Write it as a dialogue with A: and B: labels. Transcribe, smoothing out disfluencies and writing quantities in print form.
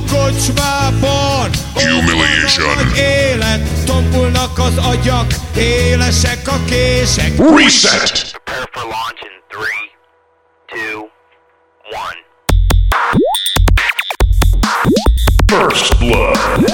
A: kocsmában.
B: Humiliation.
A: Élet, tompulnak az agyak, élesek a kések.
B: Reset.
C: Prepare for launch in 3, 2, 1.
B: First blood.